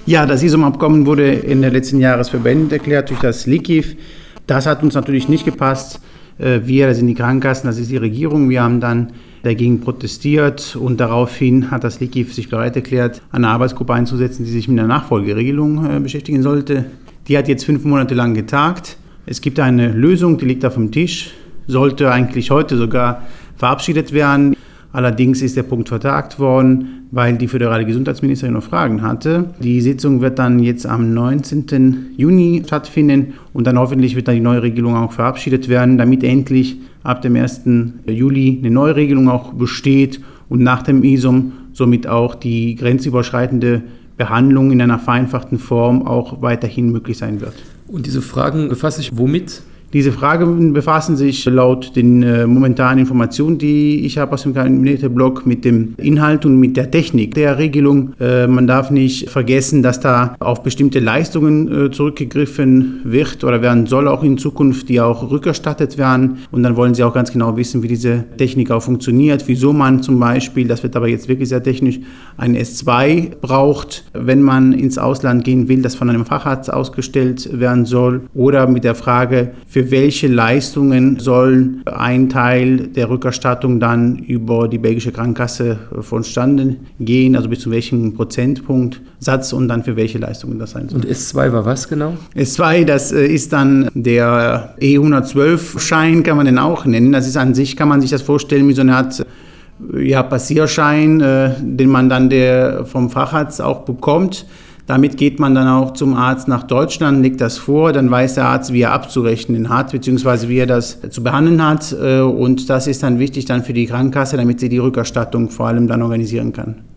Ja, das ISOM-Abkommen wurde in den letzten Jahren für beendet erklärt durch das LIKIF. Das hat uns natürlich nicht gepasst. Das sind die Krankenkassen, das ist die Regierung. Wir haben dann dagegen protestiert und daraufhin hat das LIKIF sich bereit erklärt, eine Arbeitsgruppe einzusetzen, die sich mit einer Nachfolgeregelung beschäftigen sollte. Die hat jetzt 5 Monate lang getagt. Es gibt eine Lösung, die liegt auf dem Tisch, sollte eigentlich heute sogar verabschiedet werden. Allerdings ist der Punkt vertagt worden, weil die föderale Gesundheitsministerin noch Fragen hatte. Die Sitzung wird dann jetzt am 19. Juni stattfinden und dann hoffentlich wird dann die neue Regelung auch verabschiedet werden, damit endlich ab dem 1. Juli eine neue Regelung auch besteht und nach dem ISOM somit auch die grenzüberschreitende Behandlung in einer vereinfachten Form auch weiterhin möglich sein wird. Und diese Fragen befassen sich womit? Diese Fragen befassen sich laut den momentanen Informationen, die ich habe aus dem Kabinetteblog, mit dem Inhalt und mit der Technik der Regelung. Man darf nicht vergessen, dass da auf bestimmte Leistungen zurückgegriffen wird oder werden soll auch in Zukunft, die auch rückerstattet werden. Und dann wollen sie auch ganz genau wissen, wie diese Technik auch funktioniert, wieso man zum Beispiel, das wird aber jetzt wirklich sehr technisch, ein S2 braucht, wenn man ins Ausland gehen will, das von einem Facharzt ausgestellt werden soll. Oder mit der Frage, für welche Leistungen soll ein Teil der Rückerstattung dann über die belgische Krankenkasse vonstatten gehen, also bis zu welchem Prozentpunktsatz und dann für welche Leistungen das sein soll. Und S2 war was genau? S2, das ist dann der E112-Schein, kann man den auch nennen. Das ist an sich, kann man sich das vorstellen wie so eine Art Passierschein, den man dann vom Facharzt auch bekommt. Damit geht man dann auch zum Arzt nach Deutschland, legt das vor, dann weiß der Arzt, wie er abzurechnen hat, beziehungsweise wie er das zu behandeln hat. Und das ist dann wichtig dann für die Krankenkasse, damit sie die Rückerstattung vor allem dann organisieren kann.